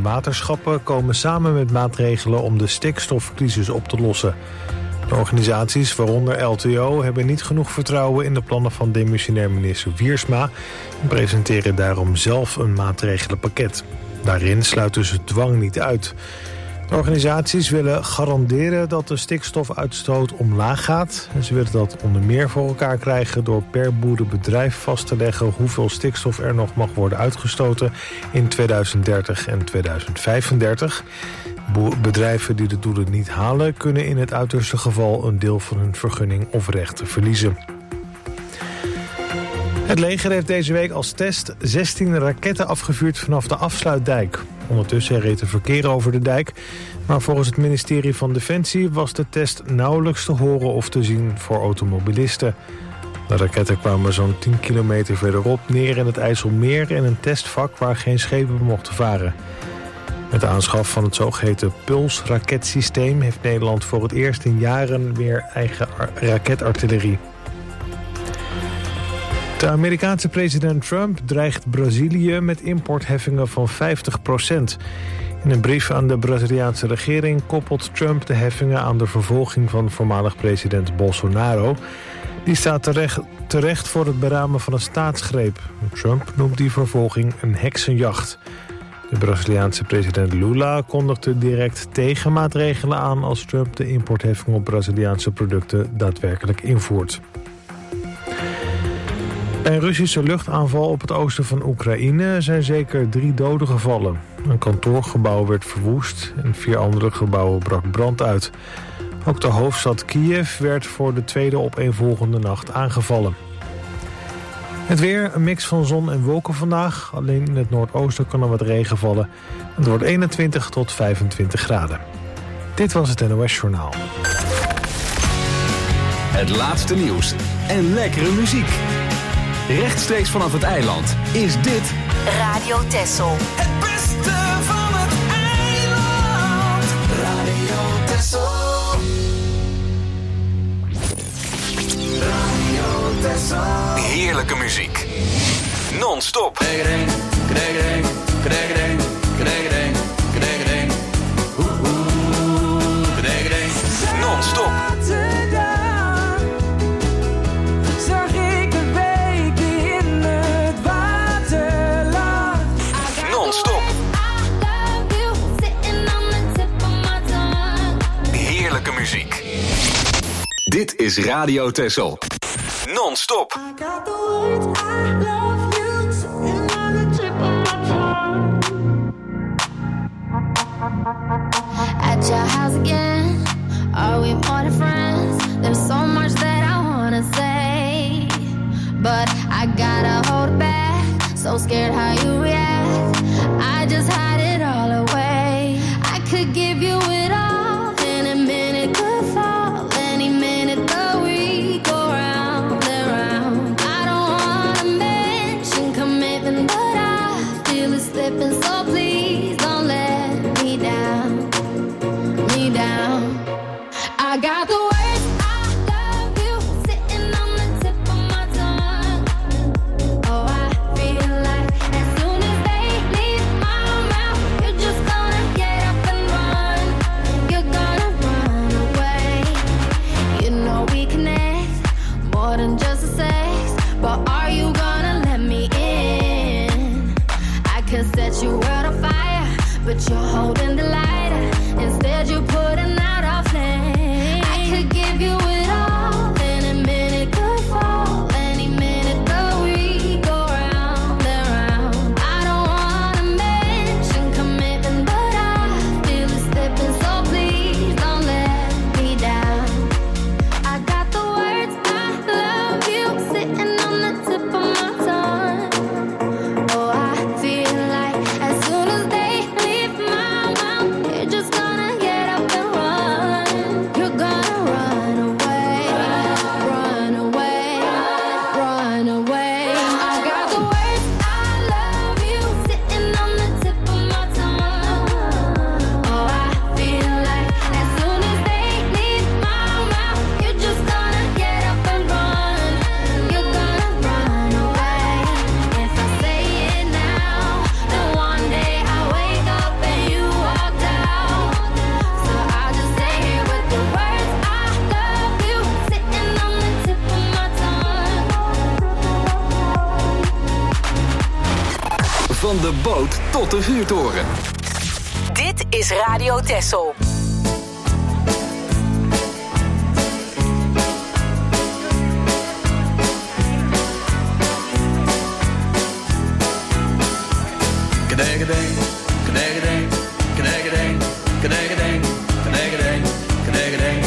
en waterschappen komen samen met maatregelen om de stikstofcrisis op te lossen. De organisaties, waaronder LTO, hebben niet genoeg vertrouwen in de plannen van demissionair minister Wiersma en presenteren daarom zelf een maatregelenpakket. Daarin sluiten ze dwang niet uit. De organisaties willen garanderen dat de stikstofuitstoot omlaag gaat. En ze willen dat onder meer voor elkaar krijgen door per boerenbedrijf vast te leggen hoeveel stikstof er nog mag worden uitgestoten in 2030 en 2035. Bedrijven die de doelen niet halen kunnen in het uiterste geval een deel van hun vergunning of rechten verliezen. Het leger heeft deze week als test 16 raketten afgevuurd vanaf de afsluitdijk. Ondertussen reed er verkeer over de dijk. Maar volgens het ministerie van Defensie was de test nauwelijks te horen of te zien voor automobilisten. De raketten kwamen zo'n 10 kilometer verderop neer in het IJsselmeer in een testvak waar geen schepen mochten varen. Met de aanschaf van het zogeheten Puls-raketsysteem heeft Nederland voor het eerst in jaren weer eigen raketartillerie. De Amerikaanse president Trump dreigt Brazilië met importheffingen van 50%. In een brief aan de Braziliaanse regering koppelt Trump de heffingen aan de vervolging van voormalig president Bolsonaro. Die staat terecht voor het beramen van een staatsgreep. Trump noemt die vervolging een heksenjacht. De Braziliaanse president Lula kondigde direct tegenmaatregelen aan als Trump de importheffing op Braziliaanse producten daadwerkelijk invoert. Bij een Russische luchtaanval op het oosten van Oekraïne zijn zeker 3 doden gevallen. Een kantoorgebouw werd verwoest en 4 andere gebouwen brak brand uit. Ook de hoofdstad Kiev werd voor de tweede opeenvolgende nacht aangevallen. Het weer, een mix van zon en wolken vandaag. Alleen in het noordoosten kan er wat regen vallen. Het wordt 21 tot 25 graden. Dit was het NOS Journaal. Het laatste nieuws en lekkere muziek. Rechtstreeks vanaf het eiland is dit Radio Texel. Het beste van het eiland. Radio Texel. Radio Texel. heerlijke muziek. Non-stop. Kregering, kregering, kregering, kregering, kregering. Kregering. Non-stop. Muziek. Dit is Radio Texel. Non-stop. At your house again, are we more than friends? There's so much that I wanna say, but I gotta hold it back. So scared how you react. I just hide it all away. I could give you it all. But you're holding the lighter. Instead you're putting out our flame. I could give you it all. Any minute could fall. Any minute that we go round and round. I don't wanna mention commitment, but I feel it slipping. So please don't let me down. I got the words I love you sitting on the tip of my tongue. Oh, I feel like as soon as they de boot tot de vuurtoren. Dit is Radio Texel. Knegedeeng, knegedeeng, knegedeeng, knegedeeng, knegedeeng, knegedeeng.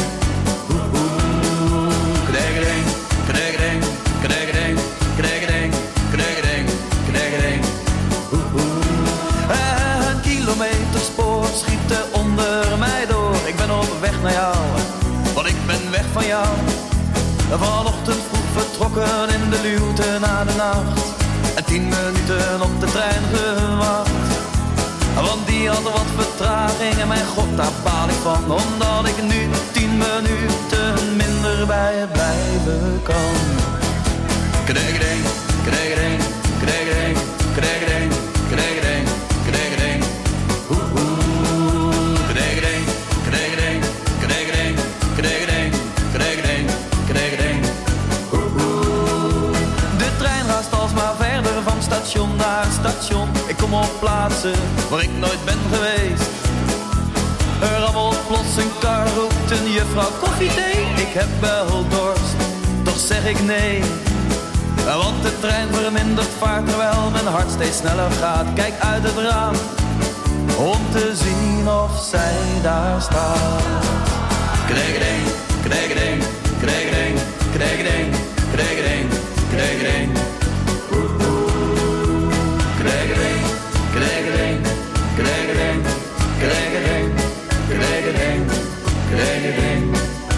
Knegedeeng, knegedeeng, knegedeeng, knegedeeng, knegedeeng, knegedeeng. Een kilometerspoor schiet onder mij door. Ik ben op weg naar jou, want ik ben weg van jou. Vanochtend vroeg vertrokken in de luwte na de nacht. En 10 minuten op de trein gewacht. Want die had wat vertraging en mijn god, daar baal ik van. Omdat ik nu 10 minuten minder bij je blijven kan. Knegedeeng, knegedeeng, knegedeeng, knegedeeng, knegedeeng, knegedeeng. Knegedeeng, knegedeeng, knegedeeng, knegedeeng, knegedeeng, knegedeeng. De trein raast alsmaar verder van station naar station. Ik kom op plaatsen waar ik nooit ben geweest. Er rammelt plots een kar, roept een juffrouw koffie, thee. Ik heb wel dorst, toch zeg ik nee. Want de trein vermindert vaart terwijl mijn hart steeds sneller gaat. Kijk uit het raam om te zien of zij daar staat. Knegedeeng, knegedeeng, knegedeeng, knegedeeng, knegedeeng, knegedeeng. Knegedeeng, knegedeeng, knegedeeng, knegedeeng, knegedeeng, knegedeeng.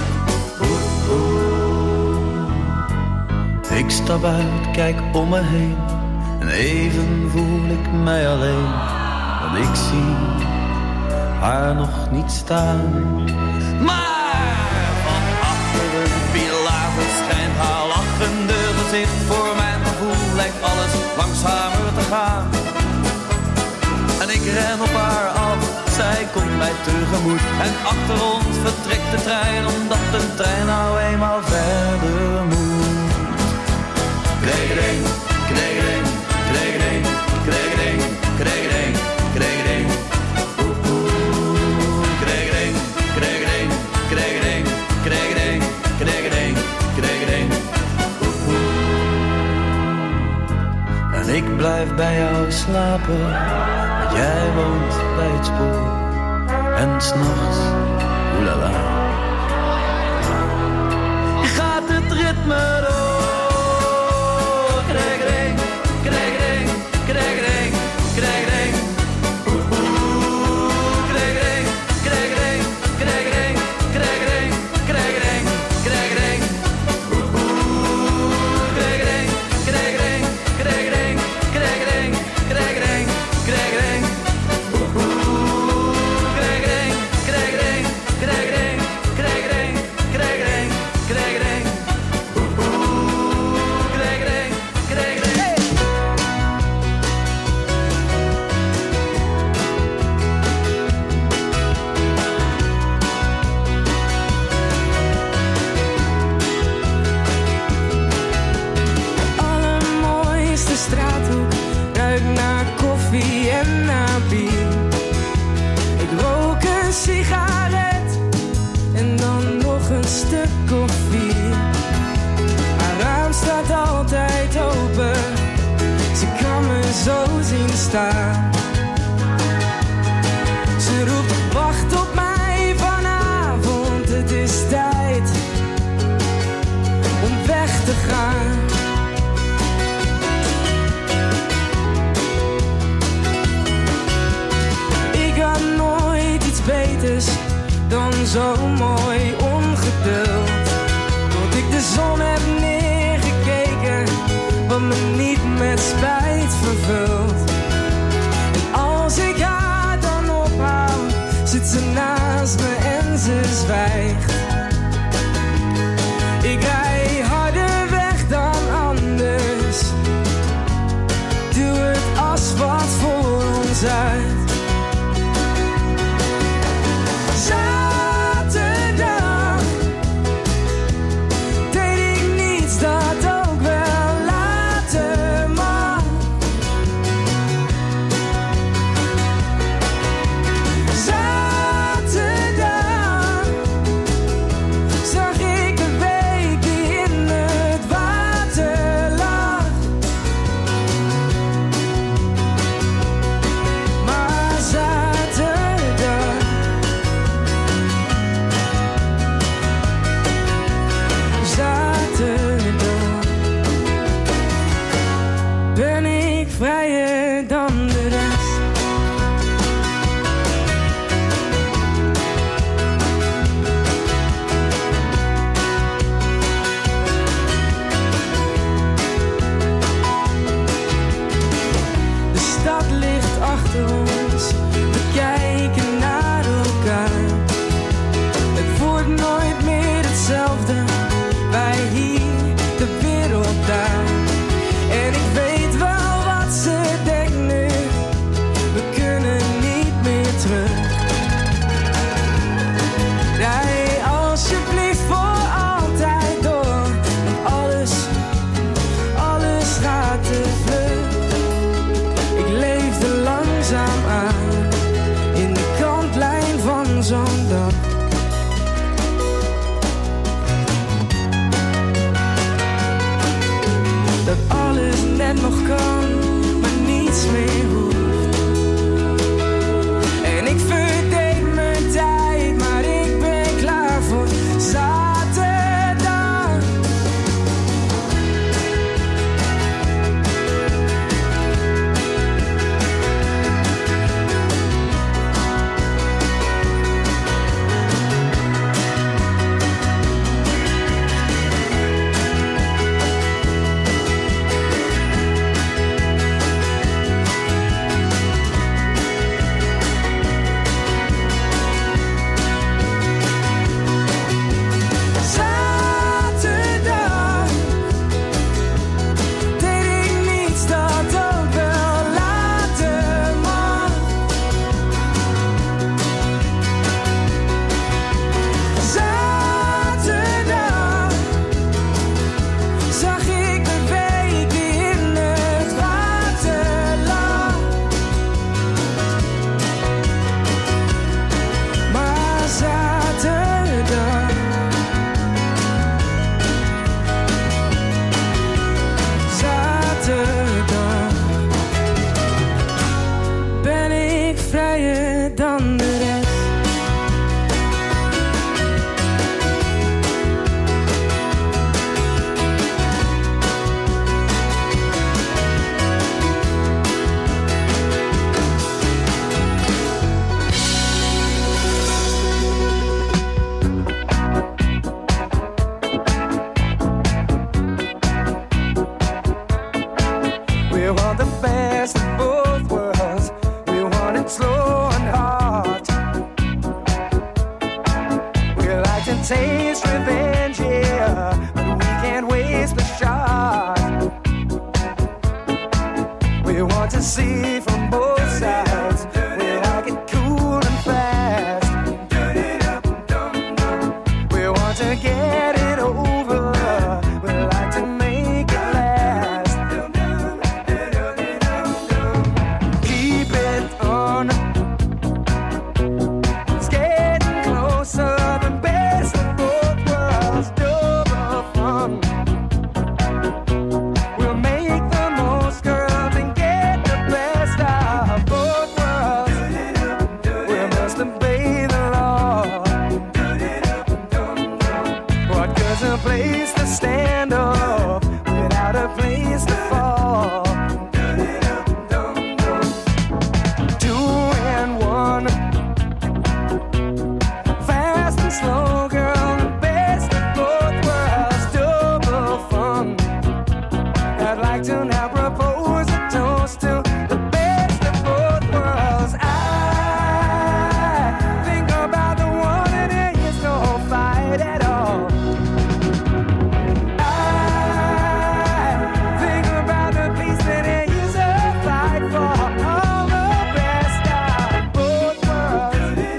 Ik stap uit, kijk om me heen en even voel ik mij alleen. Want ik zie haar nog niet staan. Maar van achter een pilaar verschijnt haar lachende gezicht. Voor mijn gevoel lijkt alles langzamer te gaan. En ik ren op haar af, zij komt mij tegemoet. En achter ons vertrekt de trein, omdat de trein nou eenmaal verder moet. Knegedeeng, knegedeeng, knegedeeng, knegedeeng, knegedeeng, knegedeeng. Knegedeeng, knegedeeng, knegedeeng, knegedeeng, knegedeeng, knegedeeng. En ik blijf bij jou slapen, want jij woont bij het spoor. En 's nachts, oelala, gaat het ritme door. Knegedeeng, knegedeeng, knegedeeng, knegedeeng. Knegedeeng, knegedeeng, knegedeeng, knegedeeng, knegedeeng, knegedeeng. Knegedeeng, knegedeeng, knegedeeng, knegedeeng, knegedeeng, knegedeeng. Knegedeeng, knegedeeng, knegedeeng, knegedeeng, knegedeeng, knegedeeng. Allermooiste straathoek ruikt naar koffie en naar bier. Ik rook een sigaret en dan nog een stuk koffie. Haar raam staat altijd open, ze kan me zo zien staan. Ze roept, wacht op mij vanavond, het is tijd om weg te gaan. Ik had nooit iets beters dan zo mooi ongeduld. Tot ik de zon heb neergekeken, wat me niet met spijt vervult. En als ik haar dan ophaal, zit ze naast me en ze zwijgt. Ik rij harder weg dan anders, duw het asfalt voor ons uit. Zaterdag deed ik niets dat ook wel later mag. dan de rest. We want the best of both worlds. We want it slow and hard. We like to taste revenge, yeah, but we can't waste the shot. We want to see from both sides. We like it cool and fast. We want to get it over. We like to make it last. Keep it on. It's getting closer. The best of both worlds. Double fun. We'll make the most, girls, and get the best of both worlds. We must obey the law. What good's a place to stand up without a place to fall? 2 and 1, fast and slow, girl, the best of both worlds, double fun. I'd like to now propose a toast to the best of both worlds. I think about the one and there is no fight at all. I think about the peace that there is a fight for. All the best of both worlds.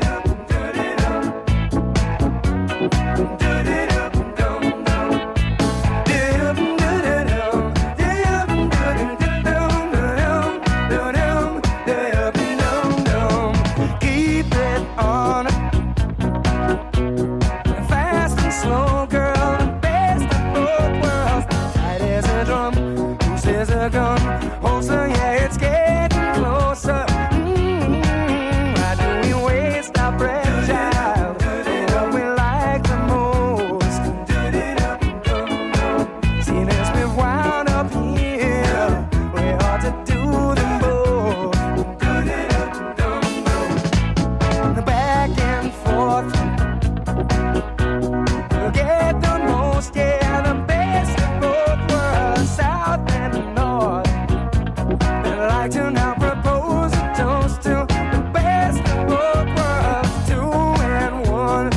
Keep it on. Fast and slow, girl, the best of both worlds. Tight as a drum, loose as a gun. Holster, yeah, it's getting closer. Why do we waste our breath, child? What we like the most. See this, we've wound up here. We ought to do them both. Back and forth. We'll get the most, yeah, the best of both worlds, south and north. I'd like to now propose a toast to the best of both worlds, 2 and 1.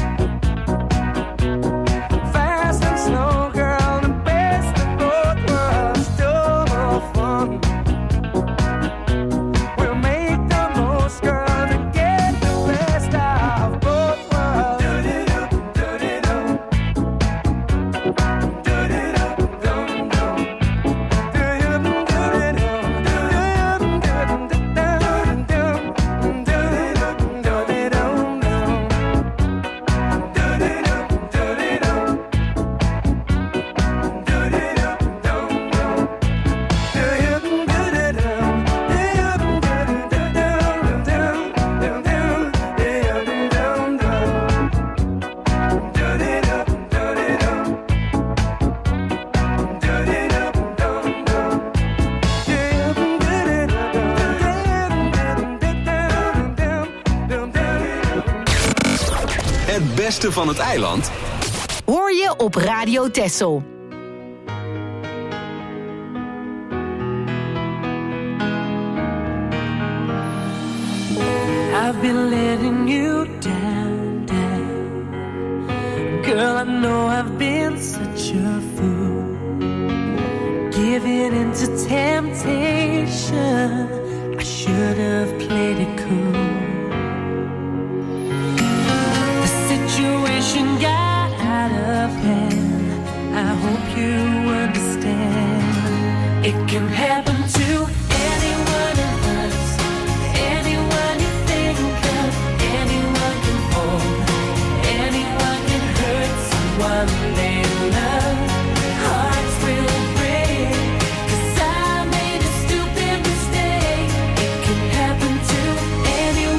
Fast and slow, girl, the best of both worlds, double fun. We'll make the most, girl, to get the best of both worlds. Het beste van het eiland Hoor je op Radio Texel. I've been letting you down, down. Girl, I know I've been such a fool, giving into temptation. I should have played it cool. The situation got out of hand. I hope you understand. It can happen to anyone of us, anyone you think of, anyone can fall, anyone can hurt someone they love. Hearts will break, 'cause I made a stupid mistake. It can happen to anyone.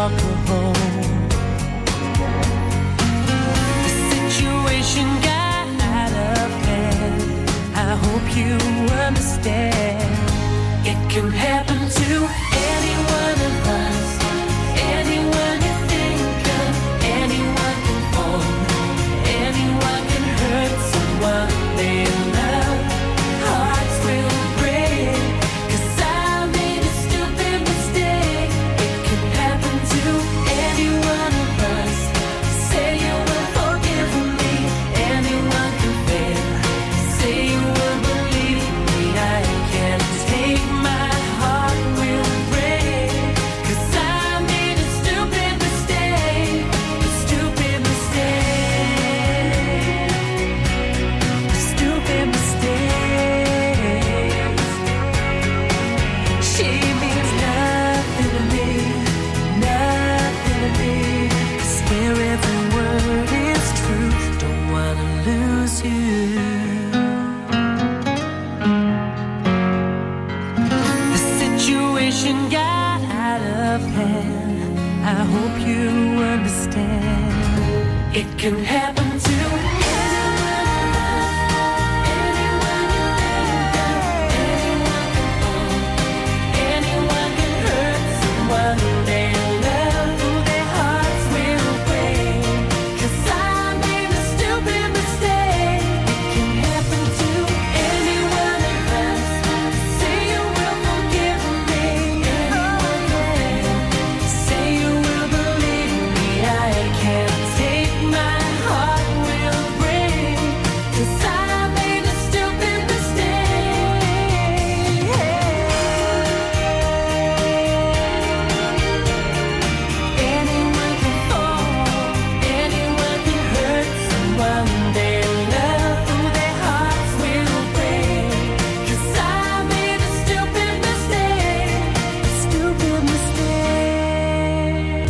alcohol. The situation got out of hand. I hope you understand. It can happen to any one of us. Anyone you think of, anyone can fall. Anyone can hurt someone they love. Hearts will break, 'cause I made a stupid mistake. It can happen to any one of us. Say you will forgive me. Anyone can fail. Say you will believe me. I can't take my heart will break, 'cause I made a stupid mistake. A stupid mistake. A stupid mistake. She means nothing to me. Nothing to me. I swear every word is true. Don't wanna lose you. The situation got out of hand. I hope you understand. It can happen to anyone of us. Anyone you think of, anyone can fall. Anyone can hurt someone they love. Their hearts will break, 'cause I made a stupid mistake. It can happen to any one of us. Say you will forgive me. Anyone can fail. Say you will believe me. I can't take my heart will break, 'cause I made a stupid mistake. Anyone can fall. Anyone can hurt someone they love. Their hearts will break, 'cause I made a stupid mistake. A stupid mistake.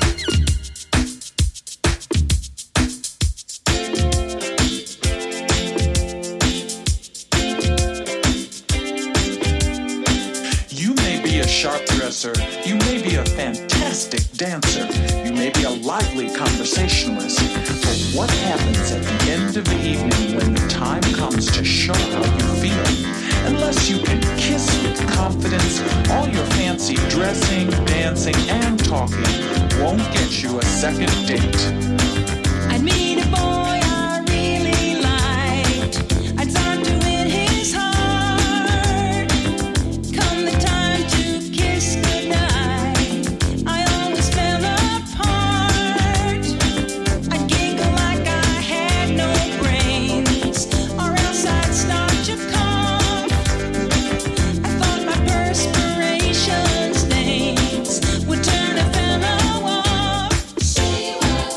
You may be a sharp dresser, you may be a fantastic dancer, you may be a lively conversationalist, but what happens at the end of the evening when the time comes to show how you feel? Unless you can kiss with confidence, all your fancy dressing, dancing, and talking won't get you a second date. I'd meet a boy I really liked. I'd start to win his heart. Come the time to kiss goodnight, I always fell apart. I'd giggle like I had no brains, or else I'd start to cough. I thought my perspiration stains would turn a fellow off. She was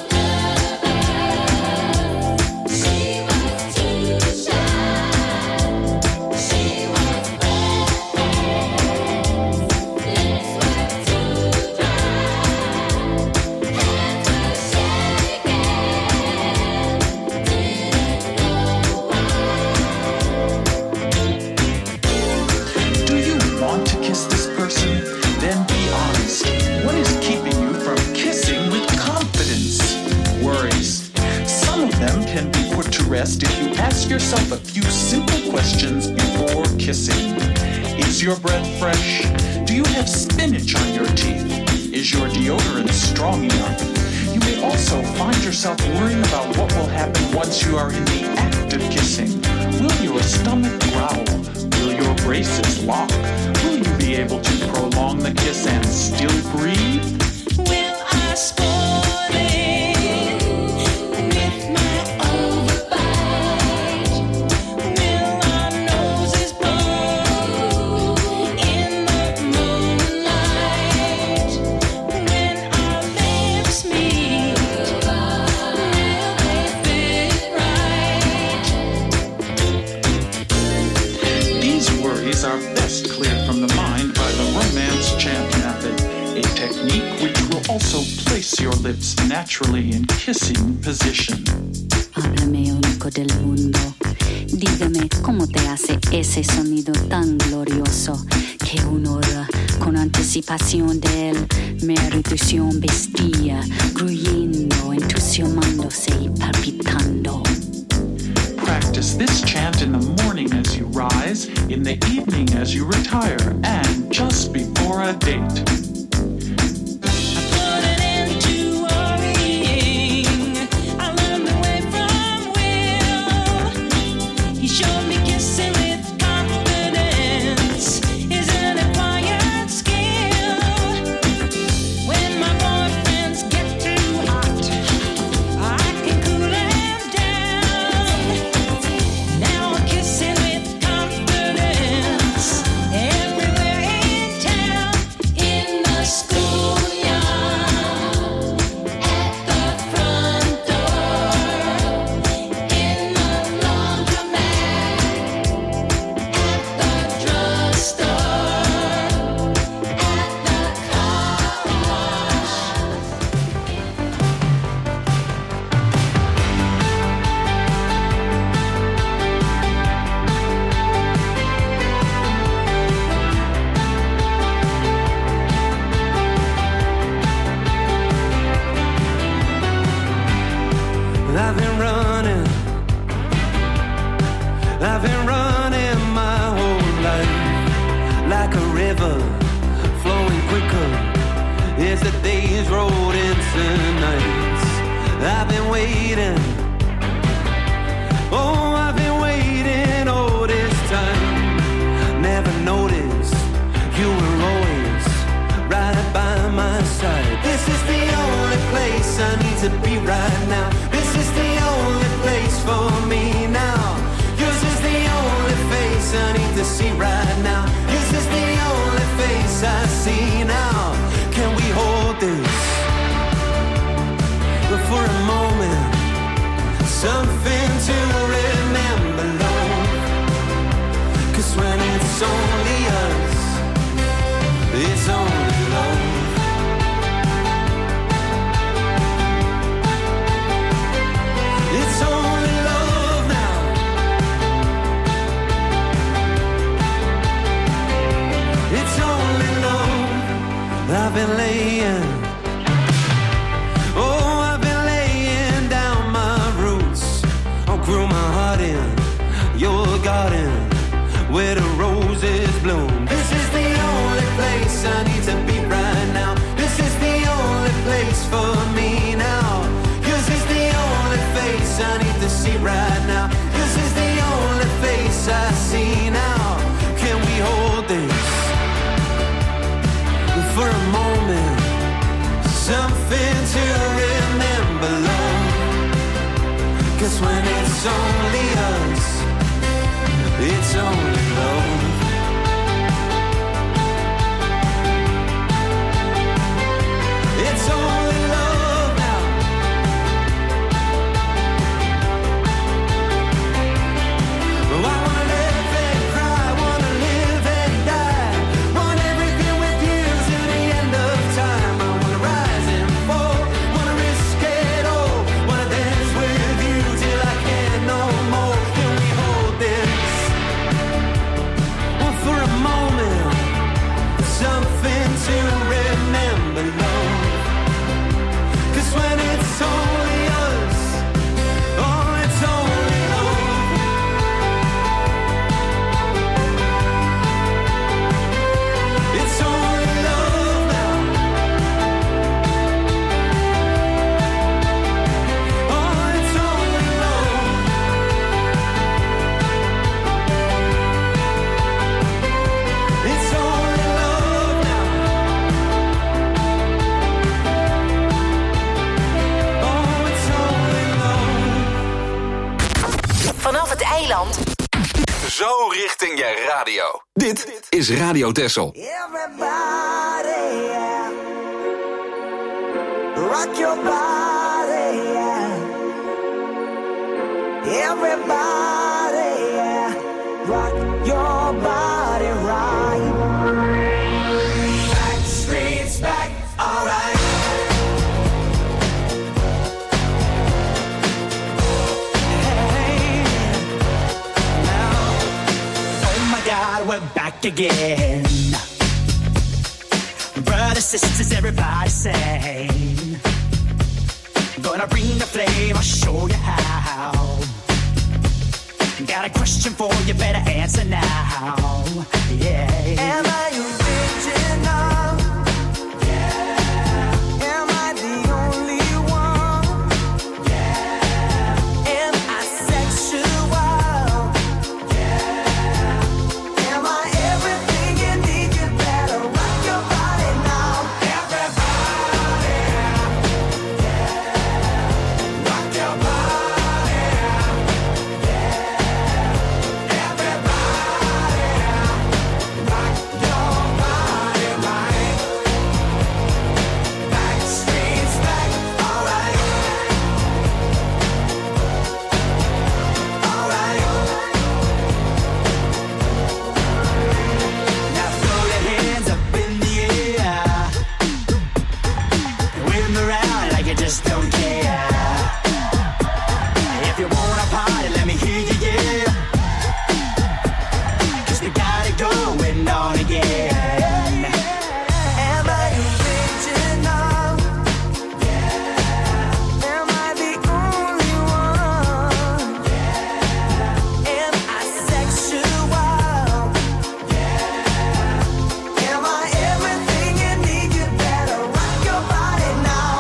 nervous. She was too shy. She was breathless. Lips were too dry. Hands were shaking. Didn't know why. Do you want to kiss this person? Then be honest. What is keeping you from kissing with confidence? Worries. Some of them can be put to rest if you ask yourself a few simple questions before kissing. Is your breath fresh? Do you have spinach on your teeth? Is your deodorant strong enough? You may also find yourself worrying about what will happen once you are in the act of kissing. Will your stomach growl? Will your braces lock? Will you be able to prolong the kiss and still breathe? Will I spoil it with my overbite? Will our noses blow in the moonlight? When our lips meet, will they fit right? These worries are best cleared from the mind by the romance chant method, a technique which will also place your lips naturally in kissing position. Háblame único del mundo. Dígame cómo te hace ese sonido tan glorioso que una hora con anticipación del me reducción vestía, gruyendo, entusiasmándose y palpitando. Practice this chant in the morning as you rise, in the evening as you retire, and just before a date. Zo richting je radio. Dit is Radio Texel. Everybody, yeah. Rock your body, yeah. Everybody, yeah. Rock your body right. Back streets back, alright. We're back again. sisters, everybody sing. Gonna bring the flame, I'll show you how. Got a question for you, better answer now. Yeah. Am I original? Yeah. Am I the only one? Yeah. Am I sexual? Yeah. Am I everything you need? You better rock your body now. Everybody, yeah. Rock your body. Just don't care. If you wanna party, let me hear you, yeah. 'Cause we got it going on again. Am I original? Yeah. Am I the only one? Yeah. Am I sexual? Yeah. Am I everything you need? You better rock your body now.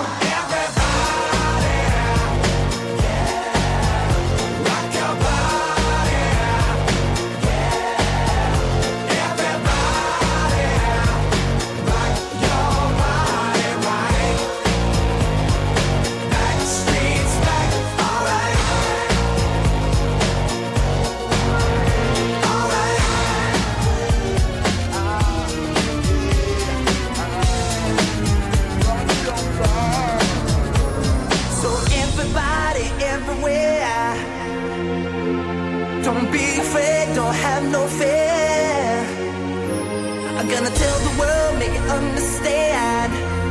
Don't be afraid, don't have no fear. I'm gonna tell the world, make it understand.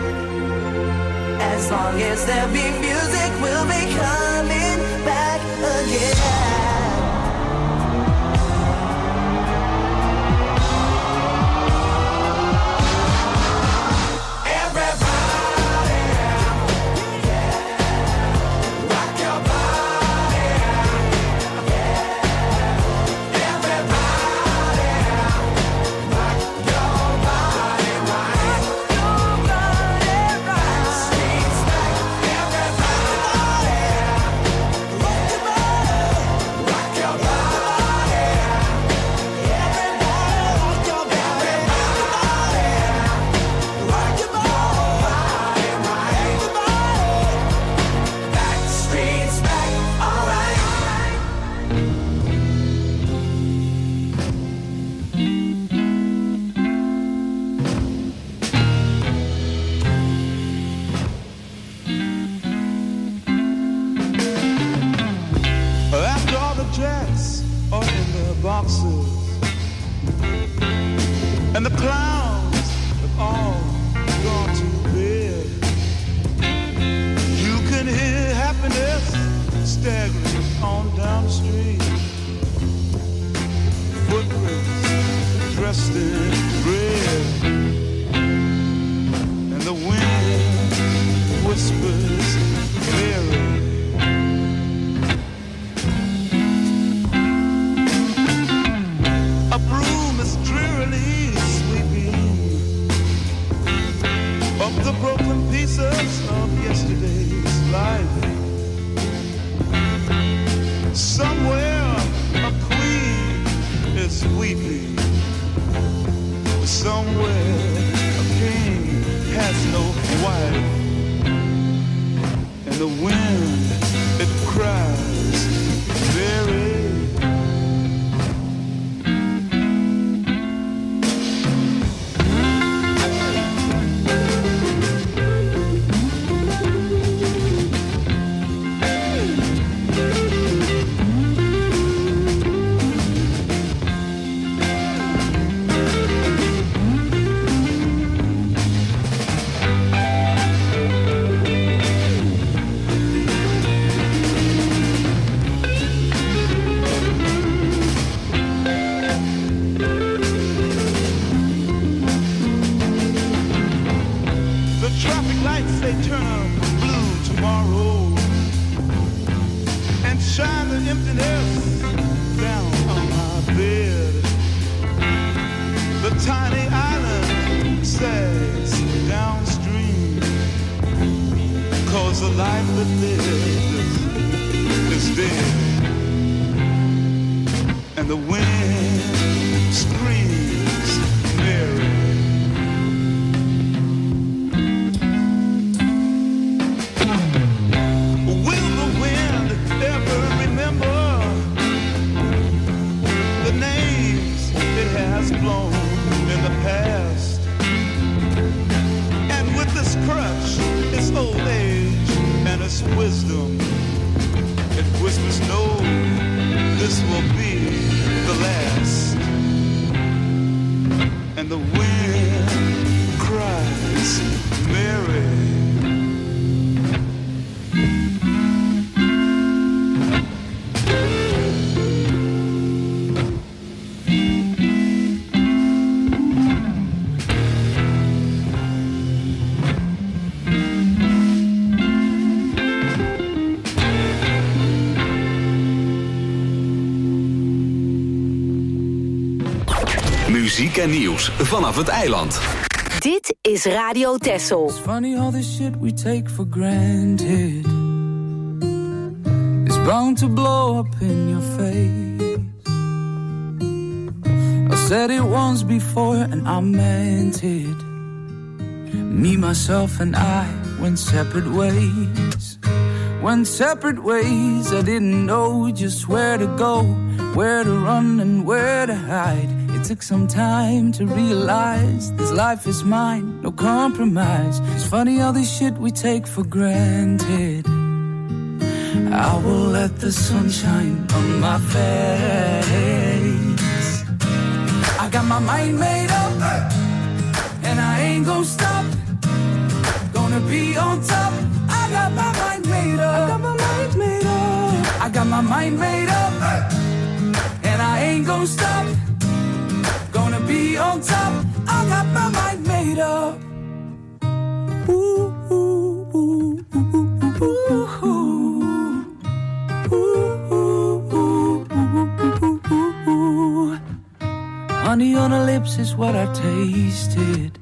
As long as there be music, we'll be coming back again. lights they turn blue tomorrow, and shine the emptiness down on my bed. The tiny island sags downstream, 'cause the life that lives is dead. And the wind screams merry. Will the wind ever remember the names it has blown in the past? And with this crutch, its old age and its wisdom, it whispers, no, this will be the last. And the wind cries, Mary. Muziek en nieuws vanaf het eiland. Dit is Radio Texel. It's funny all the shit we take for granted is bound to blow up in your face. I said it once before and I meant it. Me, myself and I went separate ways. Went separate ways. I didn't know just where to go, where to run and where to hide. It took some time to realize this life is mine, no compromise. It's funny all this shit we take for granted. I will let the sun shine on my face. I got my mind made up, and I ain't gonna stop. Gonna be on top. I got my mind made up. I got my mind made up. I got my mind made up, and I ain't gonna stop. Gonna be on top. I got my mind made up. Ooh, ooh, ooh, ooh, ooh, ooh, ooh, ooh, ooh. Honey on her lips is what I tasted,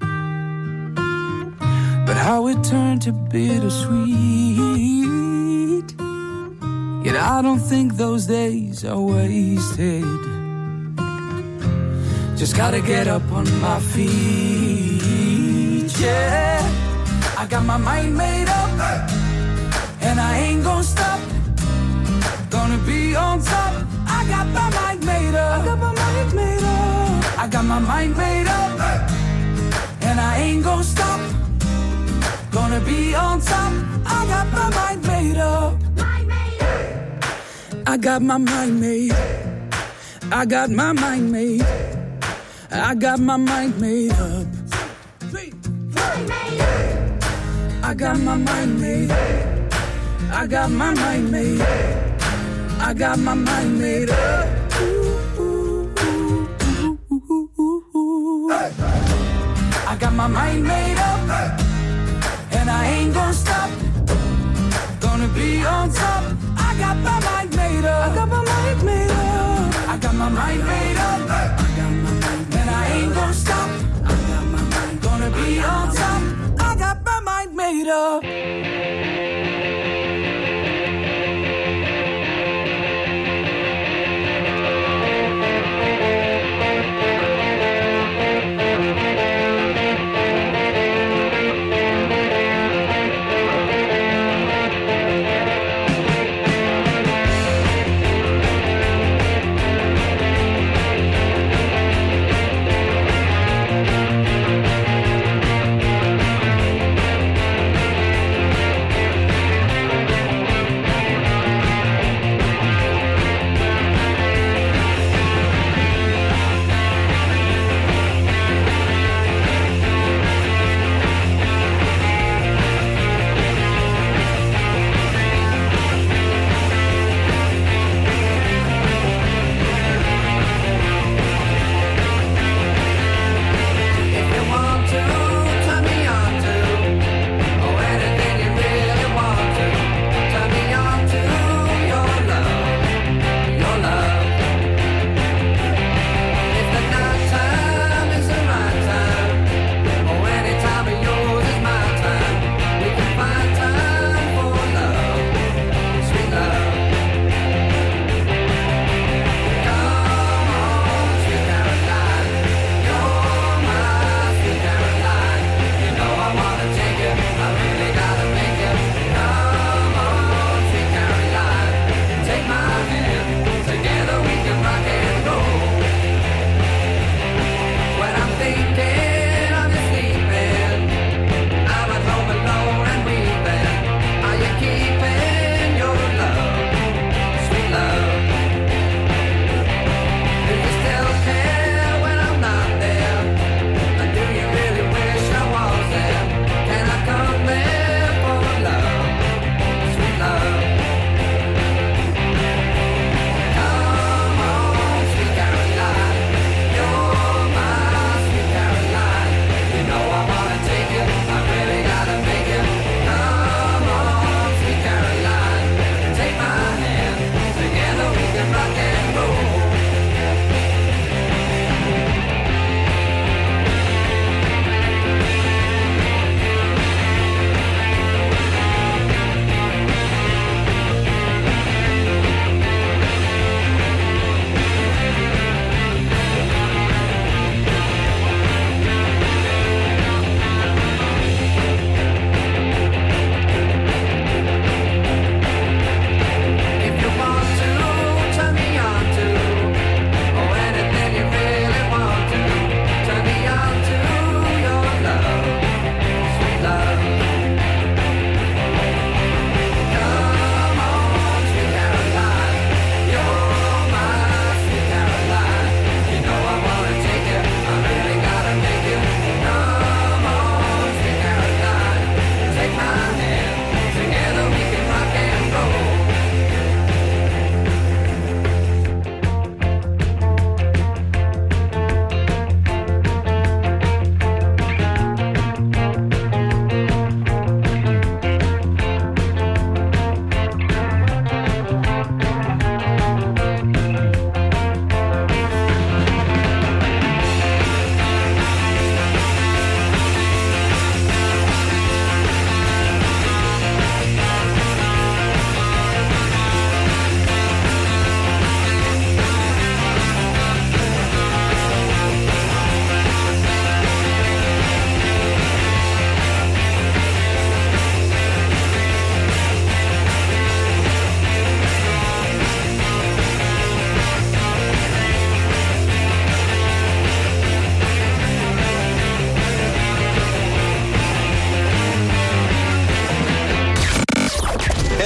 but how it turned to bittersweet. Yet I don't think those days are wasted. Just gotta get up on my feet, yeah. I got my mind made up, and I ain't gonna stop. Gonna be on top. I got my mind made up. I got my mind made up. I got my mind made up, and I ain't gonna stop. Gonna be on top. I got my mind made up. I got my mind made. I got my mind made. I got my mind made up. I got my mind made. I got my mind made. I got my mind made up. I got my mind made up, and I ain't gonna stop. Gonna be on top. I got my mind made up. I got my mind made up. I got my mind made up. I got my mind, and I ain't gonna stop. I got my mind. Gonna be on top. I got my mind made up.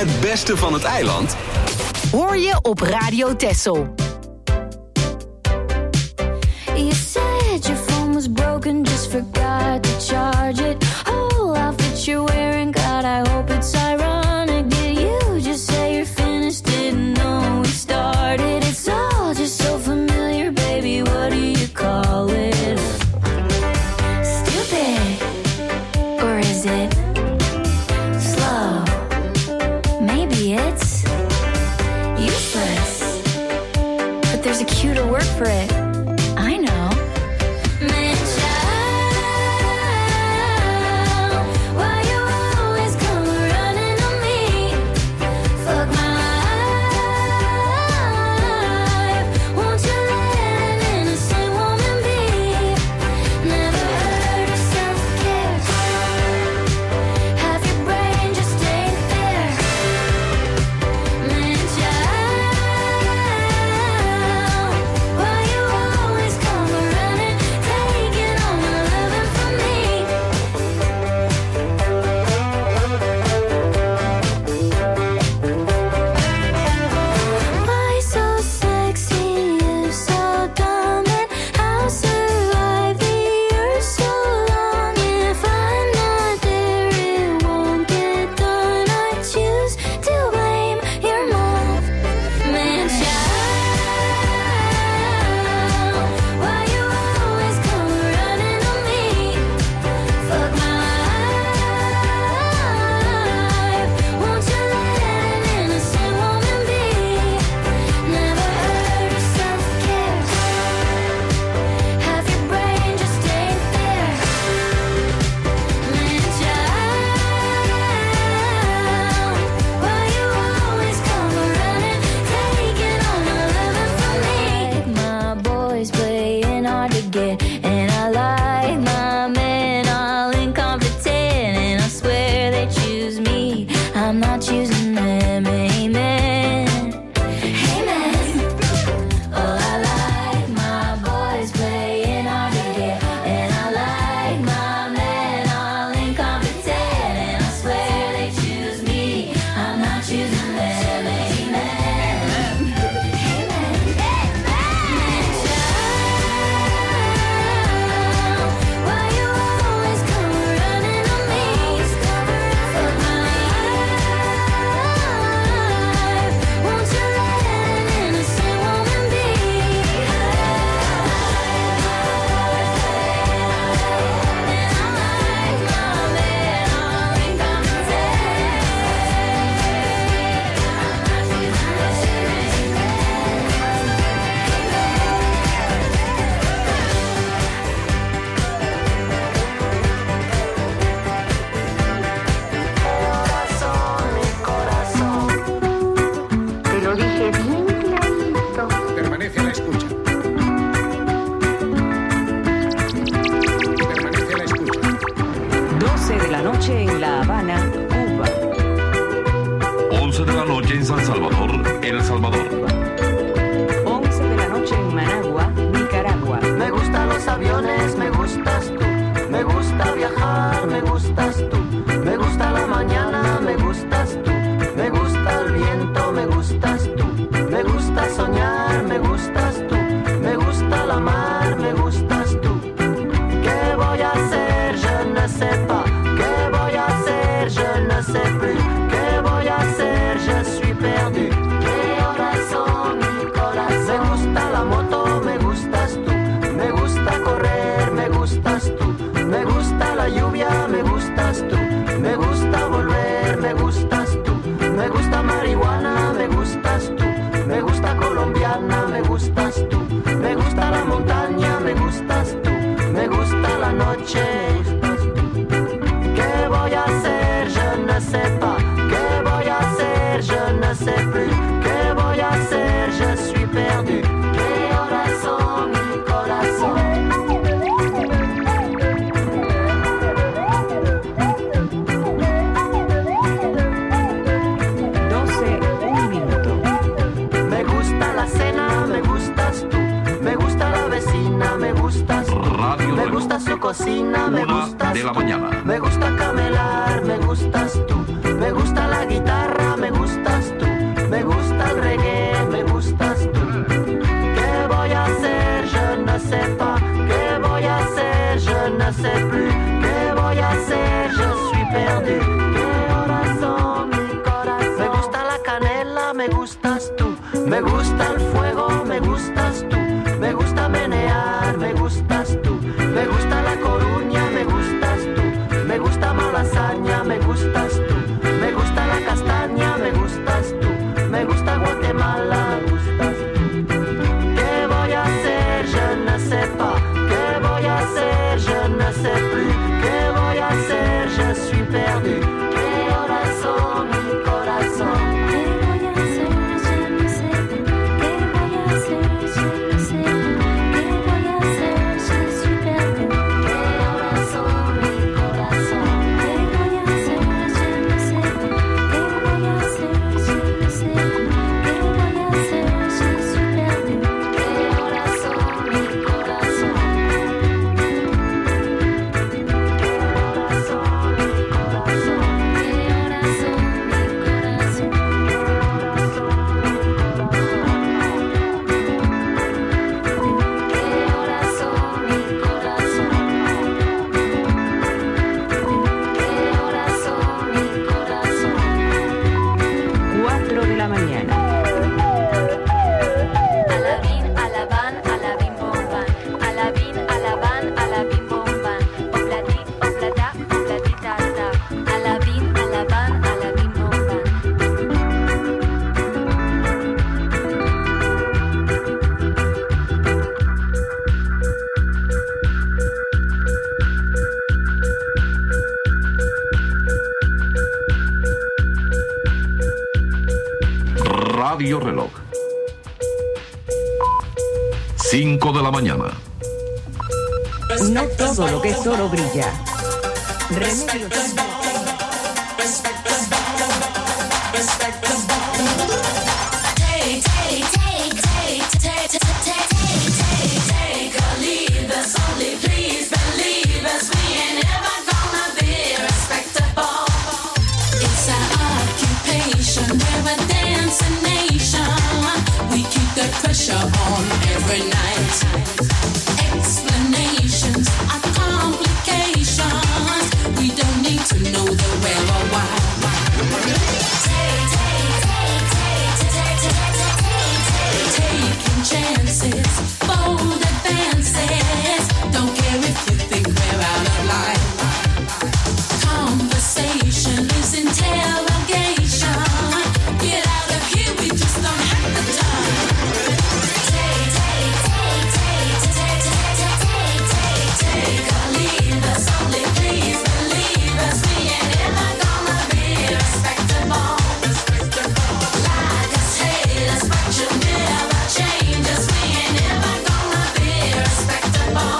Het beste van het eiland hoor je op Radio Texel. You said your phone was broken, just forgot to charge it. Whole outfit you're wearing, God, I hope it's ironic. Did you just say you're finished? Didn't know we started. It's all just so familiar, baby. What do you call it? Stupid, or is it slow? Maybe it's useless, but there's a cuter word for it. I know. Man, child, why you always come running on me? Fuck my life. Won't you let an innocent woman be? Never heard of self-care. Half your brain just ain't there. Man, child, why you always come running, taking all my loving from me? Why so sexy, you so dumb, and how survive the earth so long? If I'm not there, it won't get done. I choose to blame your mom. Man, child, why you always come running on me? Fuck my life. Won't you let an innocent woman be? Never heard of self-care. Half your brain just ain't there. Man, child, why you always come running, taking all my loving from me? My boys playing hard to get, and I like my men all incompetent, and I swear they choose me, I'm not choosing them. Amen. Amen. Oh, I like my boys playing hard to get, and I like my men all incompetent, and I swear they choose me, I'm not choosing them. Amen. Amen. Man, child, why you always come running on me? Fuck my life. Won't you let an innocent woman be? Te lo dije bien clarito. Permanece a la escucha. Permanece a la escucha. 12 de la noche en La Habana, Cuba. 11 de la noche en San Salvador, El Salvador. 11 de la noche en Managua, Nicaragua. Me gustan los aviones, me gustas tú. Me gusta viajar, me gustas tú. Me gusta la mañana, me gustas tú. Me gusta el viento, me gustas tú. Me gusta soñar, me gustas tú. Me gusta la mar, me gustas tú. ¿Qué voy a hacer? Je ne sais pas. ¿Qué voy a hacer? Je ne sais plus. ¿Qué voy a hacer? Je suis perdu. ¿Qué horas son, mi corazón? Me gusta la moto, me gustas tú. Me gusta correr, me gustas tú. Me gusta la lluvia, me gustas tú. Me gusta volver, me gustas tú. Me gusta marihuana, me gustas tú. Me gusta colombiana, me gustas tú. Me gusta la montaña, me gustas tú. Me gusta la noche. ¿Qué voy a hacer? Je ne sais pas. ¿Qué voy a hacer? Je ne sais plus. ¿Qué voy a hacer? Je suis perdu. ¿Qué horas son, mi corazón? 12, 1 minuto. Me gusta la cena, me gustas tú. Me gusta la vecina, me gustas tú. Radio Me del gusta su cocina, me 1 gustas de la tú. mañana. Me gusta camelar, me gustas tú. Me gusta la guitarra, me Radio Reloj. 5 de la mañana. No todo lo que es oro brilla. Remedios. Pressure on every night. Explanations are complications. We don't need to know the where or why. Taking chances, bold advances. Don't care if you think we're out of line. Conversation is interrogation. Get out of here, we just don't have the time. Take a leave us, only please believe us. We ain't ever gonna be respectable. Like us, hate us, but you'll never change us. We ain't ever gonna be respectable.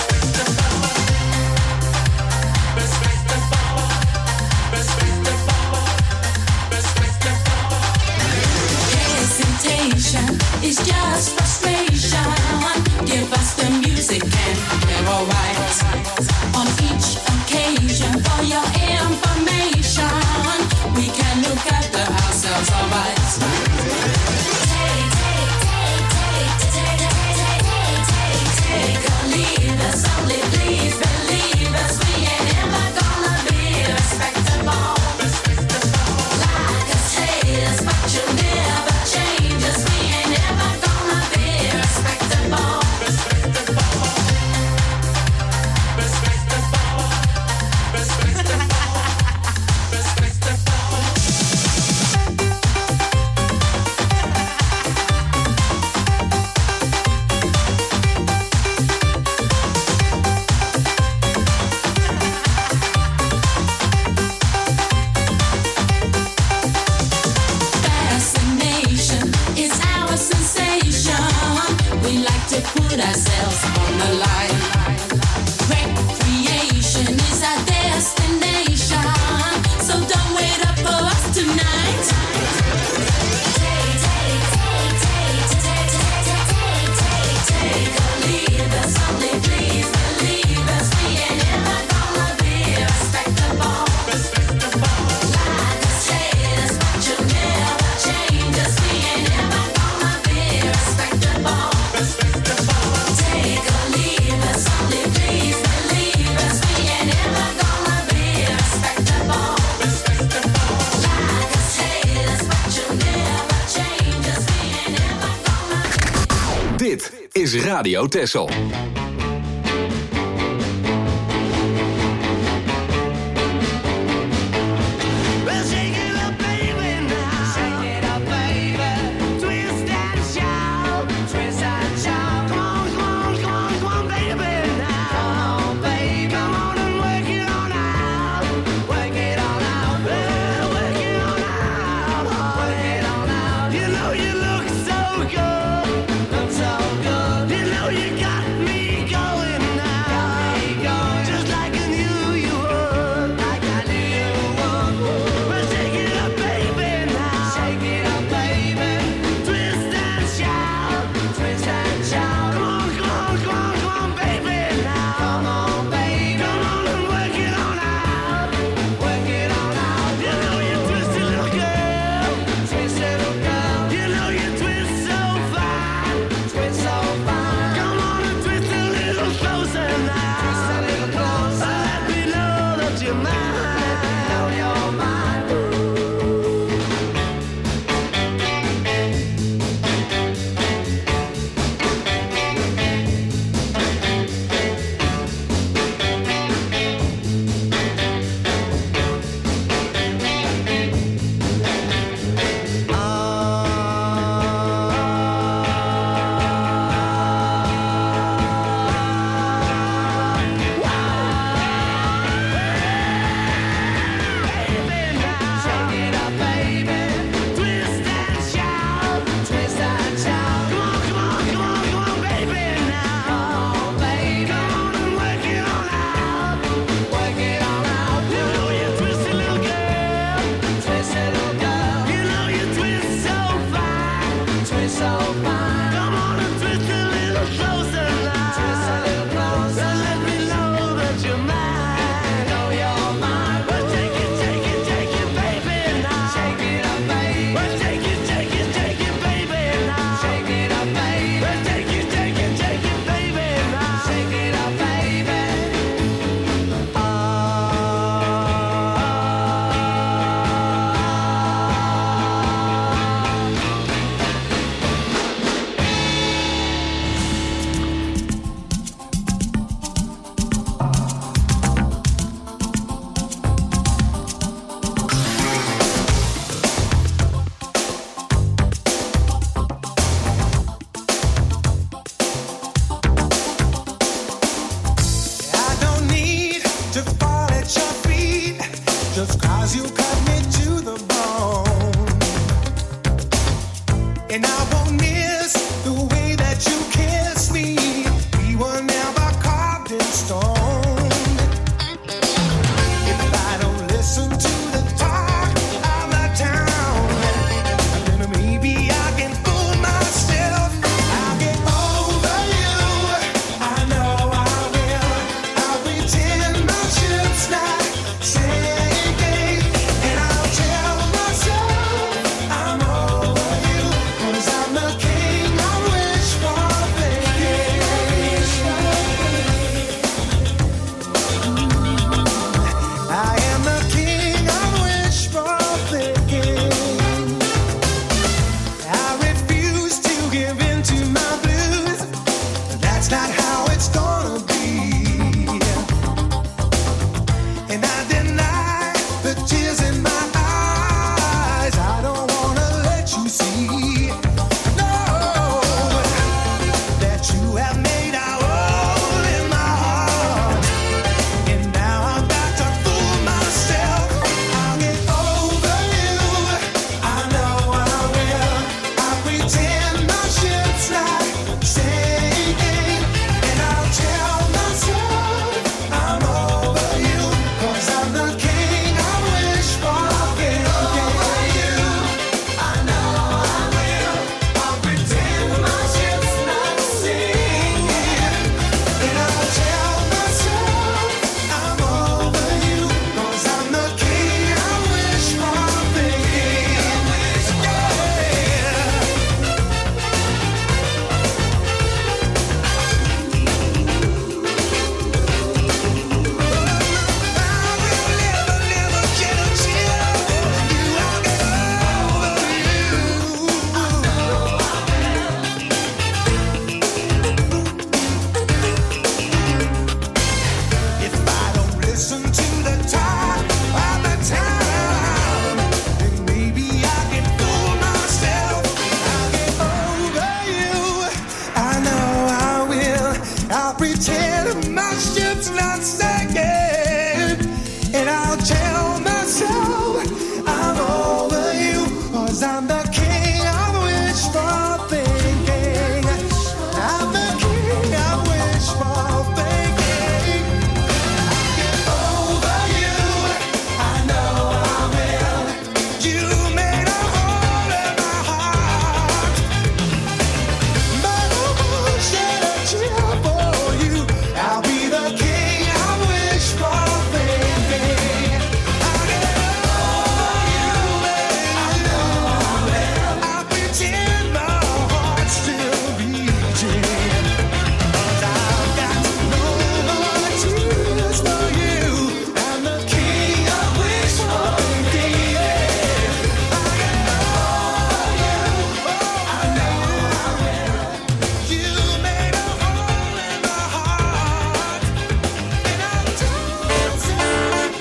Hesitation is just frustration. Give us the music and we're alright. On each occasion, for your information, we can look after ourselves alright. Take or leave us, only please believe us. We ain't ever gonna be respectable. Like us, hate us, but you'll never change us. We ain't ever gonna be respectable. Fascination is our sensation. We like to put ourselves on the line. Recreation is our destination. So don't wait up for us tonight. Take or leave us, only please believe us. We ain't ever gonna be respectable. Like us, hate us, but you'll never change us. We ain't ever gonna be respectable. Take or leave us, only please believe us. We ain't ever gonna be respectable. Like us, hate us, but you'll never change us. We ain't ever gonna. Dit is Radio Texel. Well, shake it up, baby, now. Shake it up, baby. Twist and shout. Twist and shout. Come on, come on, come on, come on, baby, now. Come on, baby. Come on and work it on out. Work it on out. Well, work it on out. Work it on out. You know you look so good. Look so good. You know you got me just 'cause you cut me to the bone. And I won't miss the way that you kiss me. We were never carved in stone. If I don't listen to the talk of the town, then maybe I can fool myself. I'll get over you. I know I will. I'll pretend my ship's not sinking, and I'll tell myself I'm over you, 'cause I'm the king I wish for thinking. I am the king I wish for thinking. I refuse to give in to my blues. That's not how it's gonna be. And I deny the tears in my eyes. I don't wanna let you see, no, that you have made a hole in my heart. And now I've got to fool myself. I'll get over you. I know I will. I'll pretend my ship's not sinking, and I'll tell myself I'm over you, 'cause I'm the king I wish for thinking. Over you. I know I will. I'll pretend my ship's not sinking, and I'll tell myself I'm over you, 'cause I'm the king I wish for thinking. If I don't listen to the talk of the town, then maybe I can fool myself. I'll get over you. I know I will. I'll pretend my ship's not sinking, and I'll tell myself I'm over you, 'cause I'm the king I wish for thinking. I'm the king I wish for thinking. Over you, I know I will. You made a hole in my heart, but I won't shed a tear for you. I'll be the king I wish for thinking. I'll get over you, I know I will. I'll pretend my heart's still beating, 'cause I've got no more tears for you. I'm the king I wish for thinking. I'll get over you, I know I will. You made a hole in my heart, and I'll tell myself.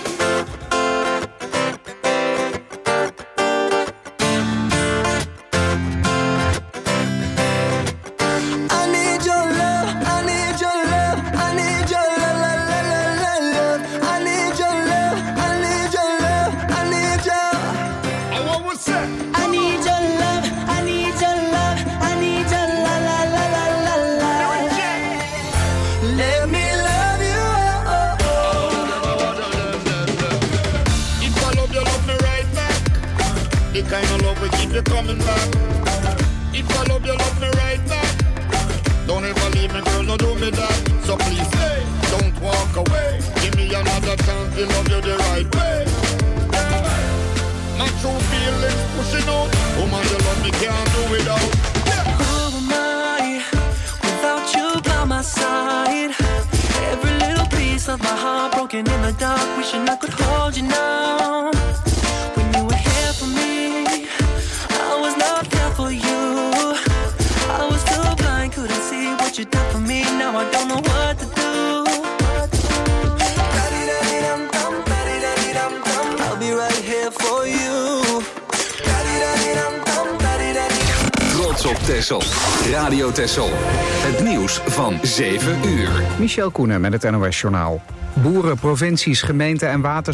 I need your love, I need your love, I need your love, love. I need your love, I need your love, I need your. What was that? I need your love, I need your love, I need your la la la la la la. Let me love you. If I love you, love me right back. The kind of love will keep you coming back. If I love you, love me right back. Don't ever leave me, girl, no do me that. So please stay, don't walk away. Give me another chance to love you the right way. My true feelings pushing out. Woman, you love me, can't do without. Who am I without you by my side? Every little piece of my heart broken in the dark, wishing I could hold you now. When you were here for me, I was not there for you. I was too blind, couldn't see what you did for me. Now I don't know what to do. I'll be right here for you. Trots op Texel. Radio Texel. Het nieuws van 7 uur. Michel Koenen met het NOS-journaal. Boeren, provincies, gemeenten en